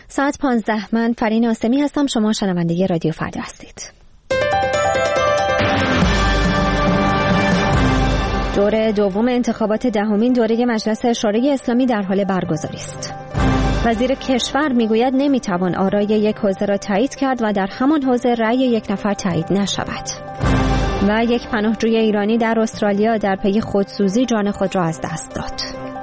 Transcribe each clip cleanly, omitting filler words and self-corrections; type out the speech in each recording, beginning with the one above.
ساعت 15. من فرین آسمی هستم. شما شنونده رادیو فردا هستید. دور دوم انتخابات دهمین دوره مجلس شورای اسلامی در حال برگزاری است. وزیر کشور میگوید نمیتوان آرای یک حوزه را تایید کرد و در همان حوزه رأی یک نفر تایید نشود. و یک پناهجوی ایرانی در استرالیا در پی خودسوزی جان خود را از دست داد.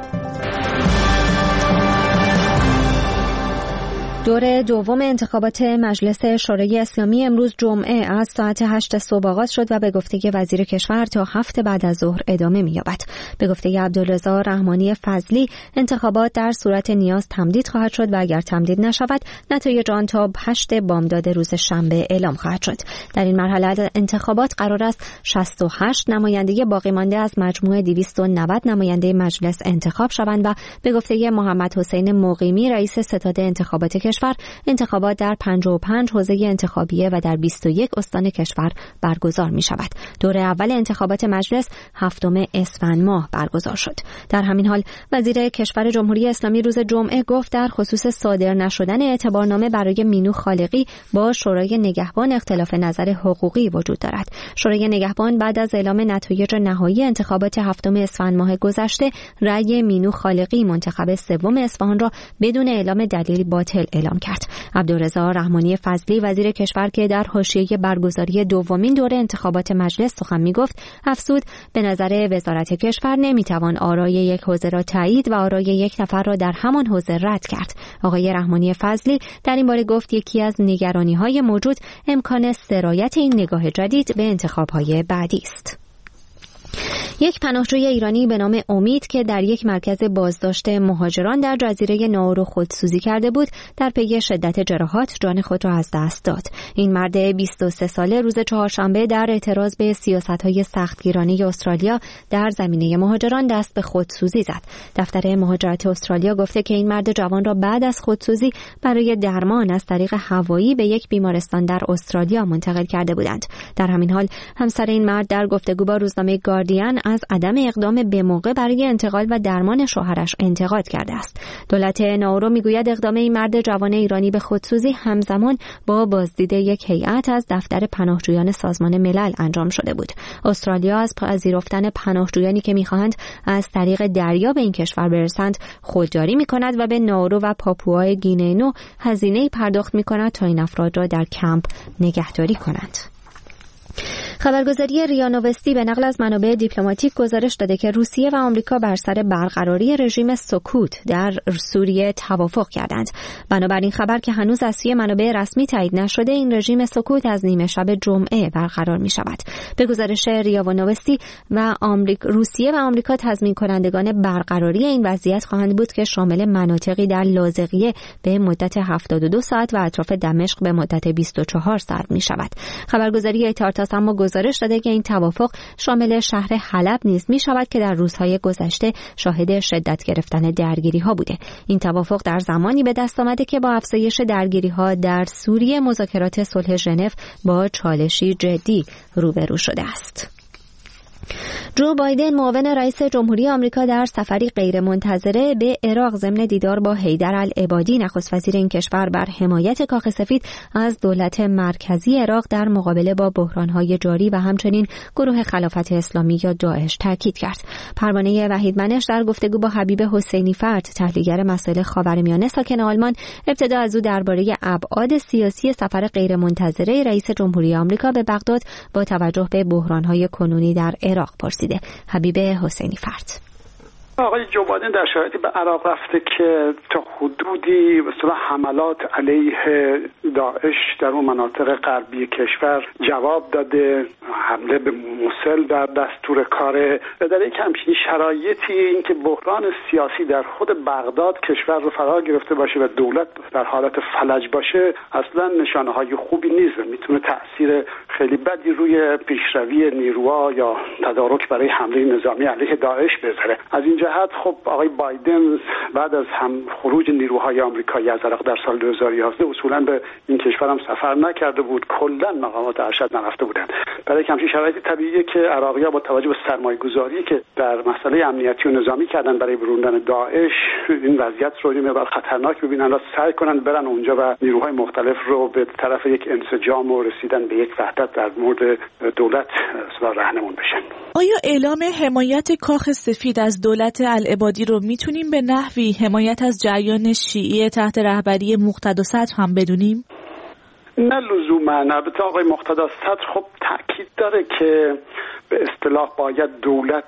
دور دوم انتخابات مجلس شورای اسلامی امروز جمعه از ساعت 8 صبح آغاز شد و به گفته وزیر کشور تا 7 بعد از ظهر ادامه می‌یابد. به گفته عبدالرضا رحمانی فضلی انتخابات در صورت نیاز تمدید خواهد شد و اگر تمدید نشود نتایج آن تا 8 بامداد روز شنبه اعلام خواهد شد. در این مرحله انتخابات قرار است 68 نماینده باقی مانده از مجموع 290 نماینده مجلس انتخاب شوند و به گفته محمد حسین مقیمی رئیس ستاد انتخابات کشور انتخابات در 55 حوزه انتخابیه و در 21 استان کشور برگزار می شود. دور اول انتخابات مجلس 7 اسفند ماه برگزار شد. در همین حال وزیر کشور جمهوری اسلامی روز جمعه گفت در خصوص صادر نشدن اعتبارنامه برای مینو خالقی با شورای نگهبان اختلاف نظر حقوقی وجود دارد. شورای نگهبان بعد از اعلام نتایج نهایی انتخابات 7 اسفند ماه گذشته رأی مینو خالقی منتخب 3 اصفهان را بدون اعلام دلیل باطل اعلام کرد. عبدالرضا رحمانی فضلی وزیر کشور که در حاشیه برگزاری دومین دوره انتخابات مجلس سخن می‌گفت افزود به نظر وزارت کشور نمی‌توان آرای یک حوزه را تایید و آرای یک نفر را در همان حوزه رد کرد. آقای رحمانی فضلی در این باره گفت یکی از نگرانی‌های موجود امکان سرایت این نگاه جدید به انتخاب‌های بعدی است. یک پناهجوی ایرانی به نام امید که در یک مرکز بازداشت مهاجران در جزیره ناورو خودسوزی کرده بود در پی شدت جراحات جان خود را از دست داد. این مرد 23 ساله روز چهارشنبه در اعتراض به سیاست‌های سختگیرانه استرالیا در زمینه مهاجران دست به خودسوزی زد. دفتر مهاجرت استرالیا گفته که این مرد جوان را بعد از خودسوزی برای درمان از طریق هوایی به یک بیمارستان در استرالیا منتقل کرده بودند. در همین حال همسر این مرد در گفتگو با روزنامه گاردین از عدم اقدام به موقع برای انتقال و درمان شوهرش انتقاد کرده است. دولت ناورو میگوید اقدام این مرد جوان ایرانی به خودسوزی همزمان با بازدید یک هیئت از دفتر پناهجویان سازمان ملل انجام شده بود. استرالیا از پذیرفتن پناهجویانی که میخواهند از طریق دریا به این کشور برسند خودداری میکند و به ناورو و پاپوای گینه نو هزینه‌ای پرداخت میکند تا این افراد را در کمپ نگهداری کنند. خبرگزاری ریا نوستی به نقل از منابع دیپلماتیک گزارش داده که روسیه و آمریکا بر سر برقراری رژیم سکوت در سوریه توافق کردند. بنابراین خبر که هنوز از سوی منابع رسمی تایید نشده این رژیم سکوت از نیمه شب جمعه برقرار می شود. به گزارش ریا نوستی و روسیه و آمریکا تضمین کنندگان برقراری این وضعیت خواهند بود که شامل مناطقی در لاذقیه به مدت 72 ساعت و اطراف دمشق به مدت 24 ساعت می شود. خبرگزاری ایتارتاس اما گزارش داده که این توافق شامل شهر حلب نیز می شود که در روزهای گذشته شاهد شدت گرفتن درگیری ها بوده. این توافق در زمانی به دست آمده که با افزایش درگیری ها در سوریه مذاکرات صلح ژنو با چالشی جدی روبرو شده است. جو بایدن معاون رئیس جمهوری آمریکا در سفری غیرمنتظره به عراق ضمن دیدار با حیدر العبادی نخست وزیر این کشور بر حمایت کاخ سفید از دولت مرکزی عراق در مقابله با بحران‌های جاری و همچنین گروه خلافت اسلامی یا داعش تاکید کرد. پروانه وحیدمنش در گفتگو با حبیب حسینی فرد تحلیلگر مسائل خاورمیانه ساکن آلمان ابتدا از او درباره ابعاد سیاسی سفر غیرمنتظره رئیس جمهوری آمریکا به بغداد با توجه به بحران‌های کنونی در عراق پرسیده. حبیب حسینی فرد: آقای جو بایدن در شرایطی به عراق رفته که تا حدودی مثلا حملات علیه داعش در اون مناطق غربی کشور جواب داده، حمله به موصل در دستور کاره و در یک همچین شرایطی اینکه بحران سیاسی در خود بغداد کشور رو فرا گرفته باشه و دولت در حالت فلج باشه اصلا نشانه های خوبی نیست و میتونه تأثیر خیلی بدی روی پیشروی نیروها یا تدارک برای حمله نظامی علیه داعش بذاره. از این جهت خب آقای بایدن بعد از خروج نیروهای آمریکایی از عراق در سال 2011 اصولا به این کشور هم سفر نکرده بود، کلا مقامات ارشد نرفته بودند. برای همچین شرایطی طبیعیه که عراقی‌ها با توجه به سرمایه‌گذاری که در مسئله امنیتی و نظامی کردن برای بروندن داعش این وضعیت رو اینقدر خطرناک ببینن و سعی کنن برن اونجا و نیروهای مختلف رو به طرف یک انسجام و رسیدن به یک وحدت در مورد دولت راهنمون بشن. آیا اعلام حمایت کاخ سفید از دولت العبادی رو میتونیم به نحوی حمایت از جریان شیعی تحت رهبری مقتدا صدر هم بدونیم؟ نه لزوما. البته آقای مقتدا صدر خب تأکید داره که به اصطلاح باید دولت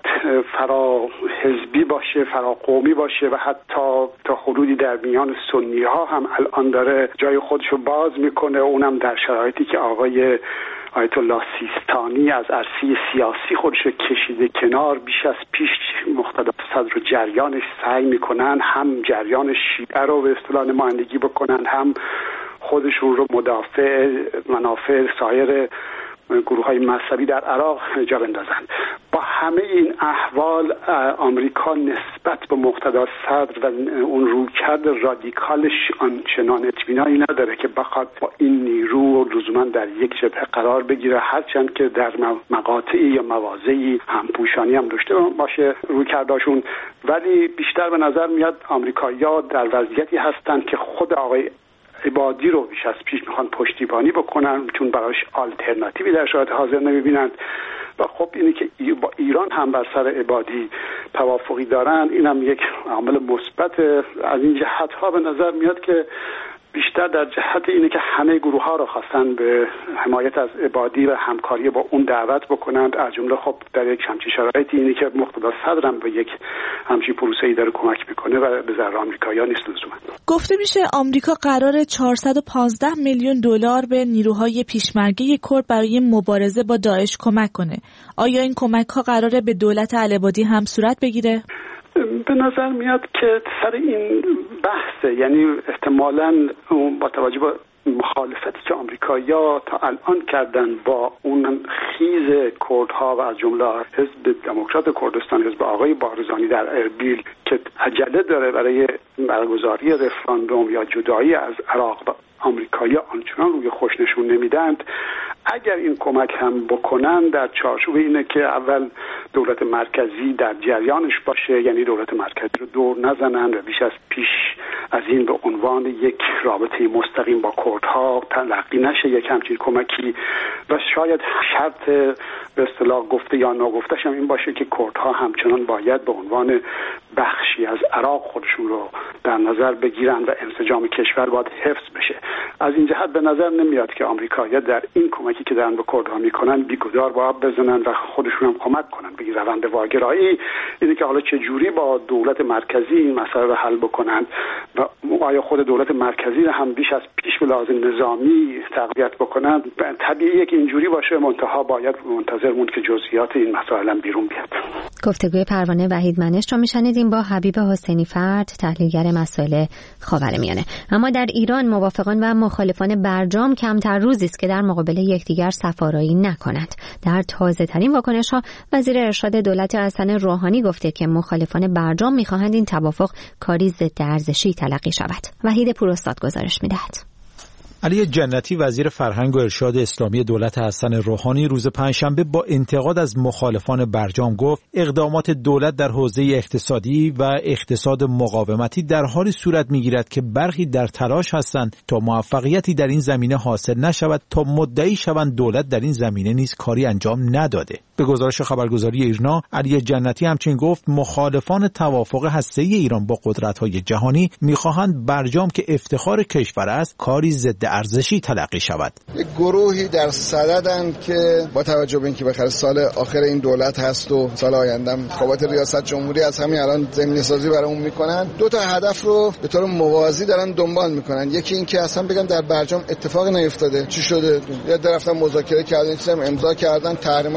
فرا حزبی باشه، فرا قومی باشه و حتی تا حدودی در میان سنی ها هم الان داره جای خودشو باز میکنه، اونم در شرایطی که آقای آیت الله سیستانی از عرصه سیاسی خودشو کشیده کنار. بیش از پیش مقتدا صدر و جریانش سعی میکنن هم جریان شیعه رو به اصطلاح نمایندگی بکنن، هم خودشون رو مدافع منافع سایر گروه‌های مذهبی در عراق جا بندازن. با همه این احوال آمریکا نسبت به مقتدا صدر و اون رویکرد رادیکالش آنچنان اطمینانی نداره که بخواد با این نیرو لزوما در یک جبهه قرار بگیره، هرچند که در مقاطعی یا مواضعی همپوشانی هم داشته باشه رویکرداشون. ولی بیشتر به نظر میاد آمریکایی‌ها در وضعیتی هستن که خود آقای عبادی رو بیش از پیش میخوان پشتیبانی بکنن، چون براش آلترناتیوی در شرایط حاضر نمیبینند. و خب اینی که با ایران هم بر سر عبادی توافقی دارن، اینم یک عامل مثبت. از این جهت ها به نظر میاد که بیشتر در جهت اینه که همه گروه ها رو خواستن به حمایت از عبادی و همکاری با اون دعوت بکنند. از جمله خب در یک همچین شرایطی اینه که مقتدا صدر هم به یک همچین پروسه‌ای داره کمک میکنه و به ضرر آمریکایی‌ها نیست لزوما. گفته میشه آمریکا قراره 415 میلیون دلار به نیروهای پیشمرگه کرد برای مبارزه با داعش کمک کنه. آیا این کمک‌ها قراره به دولت العبادی هم صورت بگیره؟ به نظر میاد که سر این بحثه، یعنی احتمالاً با توجه به مخالفتی که آمریکایی‌ها تا الان کردن با اون خیز کردها و از جمله حزب دموکرات کردستان، حزب آقای بارزانی در اربیل که عجله داره برای برگزاری رفراندوم یا جدایی از عراق، و آمریکایی‌ها آنچنان روی خوش نشون نمیدند. اگر این کمک هم بکنن در چارچوب اینه که اول دولت مرکزی در جریانش باشه، یعنی دولت مرکزی رو دور نزنن و بیش از پیش از این به عنوان یک رابطه مستقیم با کردها تلقی نشه یک همچین کمکی. و شاید شرط به اصطلاح گفته یا ناگفته‌ش هم این باشه که کردها همچنان باید به عنوان بخشی از عراق خودشون رو در نظر بگیرن و انسجام کشور باید حفظ بشه. از این جهت به نظر نمیاد که آمریکایی‌ها در این کمکی که دارن به کردها میکنن بیگدار باید بزنن و خودشون هم کمک کنن به این روند واگرایی. اینه که حالا چه جوری با دولت مرکزی این مسئله رو حل بکنن و آیا خود دولت مرکزی هم بیش از پیش به لحاظ نظامی تقویت بکنن. طبیعیه که اینجوری باشه، منتها باید منتظر موند که جزئیات این مسائل بیرون بیاد. گفتگوی پروانه وحیدمنش رو میشنیدیم با حبیب حسینی فرد، تحلیلگر مسائل خاورمیانه. اما در ایران موافقان و مخالفان برجام کمتر روزی است که در مقابل یکدیگر سفارایی نکنند. در تازه ترین واکنش ها وزیر ارشاد دولت حسن روحانی گفته که مخالفان برجام میخواهند این توافق کاری ضد ارزشی تلقی شود. وحید پوراستاد گزارش میدهد. علی جنتی وزیر فرهنگ و ارشاد اسلامی دولت حسن روحانی روز پنجشنبه با انتقاد از مخالفان برجام گفت اقدامات دولت در حوزه اقتصادی و اقتصاد مقاومتی در حالی صورت میگیرد که برخی در تلاش هستند تا موفقیتی در این زمینه حاصل نشود تا مدعی شوند دولت در این زمینه نیز کاری انجام نداده. به گزارش خبرگزاری ایرنا، علی جنتی همچنین گفت مخالفان توافق هسته‌ای ایران با قدرت‌های جهانی می‌خواهند برجام که افتخار کشور است کاری ضد ارزشی تلقی شود. یک گروهی در صددن که با توجه به اینکه بخیر سال آخر این دولت هست و سال آینده انتخابات ریاست جمهوری از همین الان زمینه‌سازی برامون میکنن، دو تا هدف رو به طور موازی دارن دنبال میکنن. یکی این که اصلا بگن در برجام اتفاقی نیفتاده، چی شده، یا درفتن مذاکره کردن، چیزی امضا کردن، تحریما که سر جای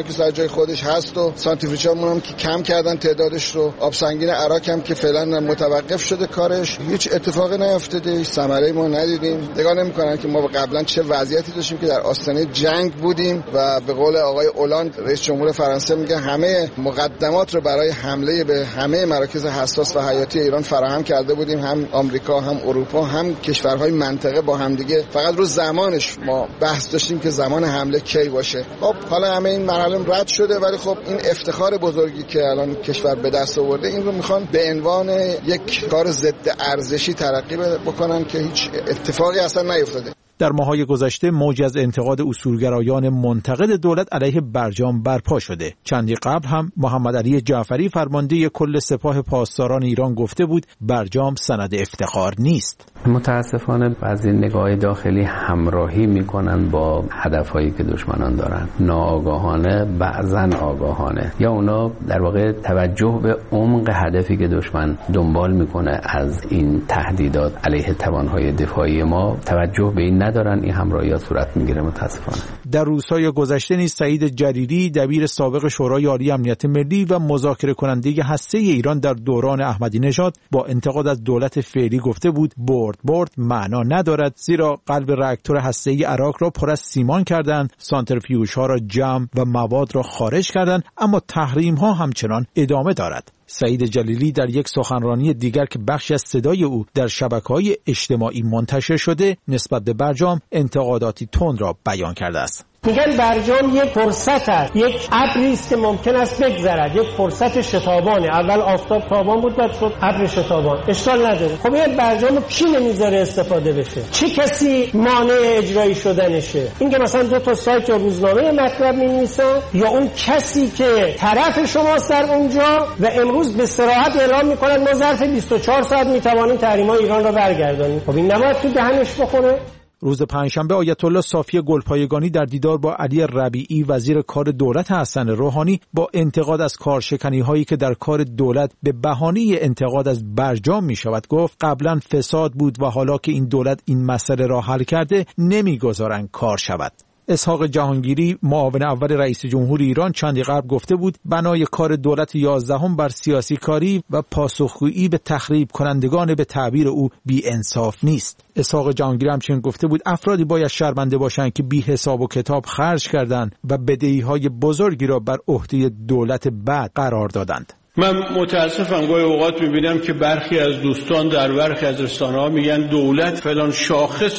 جای خودش هست و سانتریفیوژمون هم که کم کردن تعدادش رو. آب سنگین عراق هم که فعلا متوقف شده کارش، هیچ اتفاقی نیفتاده، هیچ ثمره ما ندیدیم. نگاه نمی‌کنن که ما قبلا چه وضعیتی داشتیم که در آستانه جنگ بودیم و به قول آقای اولاند رئیس جمهور فرانسه میگه همه مقدمات رو برای حمله به همه مراکز حساس و حیاتی ایران فراهم کرده بودیم، هم آمریکا هم اروپا هم کشورهای منطقه با هم دیگه. فقط رو زمانش ما بحث داشتیم که زمان حمله کی باشه. خب حالا همه این مراحل رد شده، ولی خب این افتخار بزرگی که الان کشور به دست آورده این رو میخوان به عنوان یک کار ضد ارزشی ترقی بکنن که هیچ اتفاقی اصلا نیفتاده. در ماه‌های گذشته موجی از انتقاد اصولگرایان منتقد دولت علیه برجام برپا شده. چندی قبل هم محمد علی جعفری فرمانده کل سپاه پاسداران ایران گفته بود برجام سند افتخار نیست. متاسفانه بعضی نگاه داخلی همراهی میکنن با هدفهایی که دشمنان دارن، ناآگاهانه بعضن آگاهانه، یا اونا در واقع توجه به عمق هدفی که دشمن دنبال میکنه از این تهدیدات علیه توانهای دفاعی ما توجه به این ندارن. این همراهیات صورت میگیره متاسفانه. در روزهای گذشته نیز سعید جلیلی دبیر سابق شورای عالی امنیت ملی و مذاکره کننده هسته ایران در دوران احمدی نژاد با انتقاد از دولت فعلی گفته بود برد معنا ندارد، زیرا قلب راکتور هسته‌ای عراق را پر از سیمان کردند، سانتریفیوژها را جمع و مواد را خارج کردند، اما تحریم‌ها همچنان ادامه دارد. سعید جلیلی در یک سخنرانی دیگر که بخشی از صدای او در شبکه‌های اجتماعی منتشر شده نسبت به برجام انتقاداتی تند را بیان کرده است. میگن برجام یک فرصت است، یک ابری است که ممکن است بگذرد، یک فرصت شتابانه. اول آفتاب تابان بود، بعد شد ابر شتابان. اشکال نداره. خب این برجامو کی نمیذاره استفاده بشه؟ چه کسی مانع اجرایی شدنشه؟ این که مثلا دو تا سایت یا روزنامه مطلب می‌نویسن، یا اون کسی که طرف شما سر اونجا و امروز به صراحت اعلام می‌کنن ما ظرف 24 ساعت می‌توانیم تحریم‌های ایران را برگردانیم. خب این نباید تو دهنش بخوره؟ روز پنجشنبه آیت الله صافی گلپایگانی در دیدار با علی ربیعی وزیر کار دولت حسن روحانی با انتقاد از کارشکنی‌هایی که در کار دولت به بهانه انتقاد از برجام می‌شود گفت قبلا فساد بود و حالا که این دولت این مسئله را حل کرده نمی‌گذارند کار شود. اسحاق جهانگیری معاون اول رئیس جمهور ایران چندی قبل گفته بود بنای کار دولت 11 بر سیاسی کاری و پاسخگویی به تخریب کنندگان به تعبیر او بی انصاف نیست. اسحاق جهانگیری همچنین گفته بود افرادی باید شرمنده باشند که بی حساب و کتاب خرج کردند و بدهی‌های بزرگی را بر عهده دولت بعد قرار دادند. من متاسفم گاهی اوقات میبینم که برخی از دوستان در برخی از رسانه‌ها میگن دولت فلان شاخص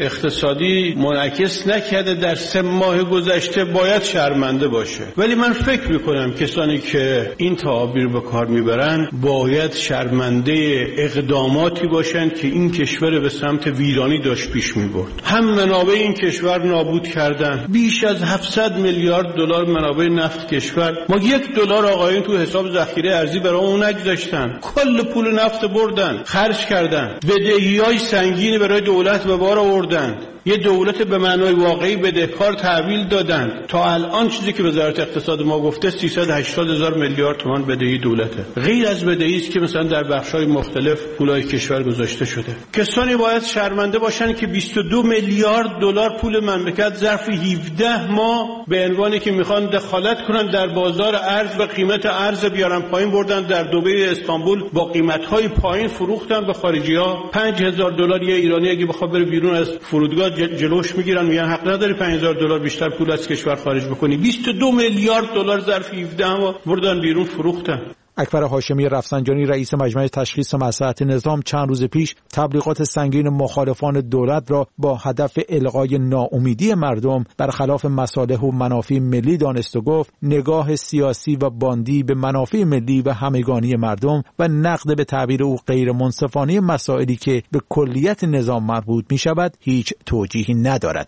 اقتصادی منعکس نکرده در 3 ماه گذشته، باید شرمنده باشه. ولی من فکر میکنم کسانی که این تعابیر به کار میبرن باید شرمنده اقداماتی باشن که این کشور به سمت ویرانی داشت پیش میبرد. هم منابع این کشور نابود کردن، بیش از 700 میلیارد دلار منابع نفت کشور، ما $1 آقایون تو حساب ذخیره ارزی برای اون نگذاشتن، کل پول نفت بردن، خرج کردن، بدهی‌های سنگینی برای دولت به بار آوردن، یه دولت به معنای واقعی بدهکار تحویل دادن. تا الان چیزی که وزارت اقتصاد ما گفته 380,000 میلیارد تومان بدهی دولته. غیر از بدهی است که مثلا در بخش‌های مختلف پولای کشور گذاشته شده. کسانی باید شرمنده باشن که 22 میلیارد دلار پول مملکت ظرف 17 ماه به عنوانی که میخوان دخالت کنن در بازار ارز و قیمت ارز بیارن پایین بردن، در دبی استانبول با قیمت‌های پایین فروختن به خارجی‌ها. $5,000 یه ایرانی اگه بخواد بره بیرون از فرودگاه جلوش میگیرن، میگن حق نداری $5,000 بیشتر پول از کشور خارج بکنی. 22 میلیارد دلار ظرف 17 ماه بردن بیرون فروختن. اکبر هاشمی رفسنجانی رئیس مجمع تشخیص مصلحت نظام چند روز پیش تبلیغات سنگین مخالفان دولت را با هدف الغای ناامیدی مردم برخلاف مصالح و منافع ملی دانست و گفت نگاه سیاسی و باندی به منافع ملی و همگانی مردم و نقد به تعبیر او غیر منصفانه مسائلی که به کلیت نظام مربوط می شود هیچ توجیهی ندارد.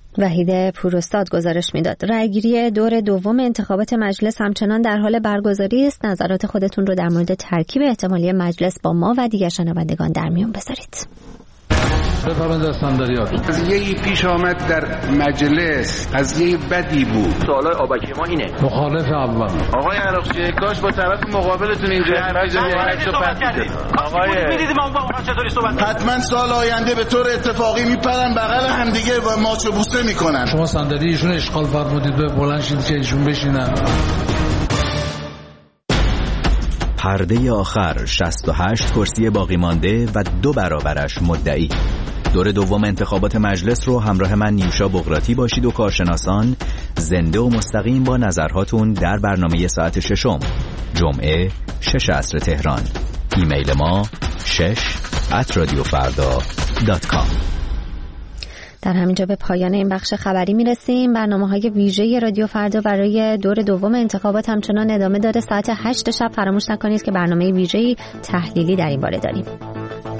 وحید پوراستاد گزارش میداد. رأیگیری دور دوم انتخابات مجلس همچنان در حال برگزاری است. نظرات خودتون رو در مورد ترکیب احتمالی مجلس با ما و دیگر شنوندگان در میون بذارید. بفرمایید استانداریات. قضیه‌ای پیش آمد در مجلس، قضیه بدی بود. سوالای آبکی ما اینه. مخالف اول. آقای عراقچی کاش با طرف مقابلتون اینجا حتما سال آینده به طور اتفاقی میپرن بغل همدیگه و ماچ و بوسه میکنن. شما صندلی ایشون اشغال فرمودید به بلند شید که ایشون بشینن. پرده آخر 68 کرسی باقی مانده و 2 برابرش مدعی. دور دوم انتخابات مجلس رو همراه من نیوشا بغراتی باشید و کارشناسان زنده و مستقیم با نظرهاتون در برنامه ساعت 6 جمعه 6 عصر تهران. ایمیل ما 6@radiofarda.com. در همینجا به پایان این بخش خبری میرسیم. برنامه‌های ویژه رادیو فردا برای دور دوم انتخابات همچنان ادامه داره. ساعت 8 شب فراموش نکنید که برنامه ویژه‌ای تحلیلی در این باره داریم.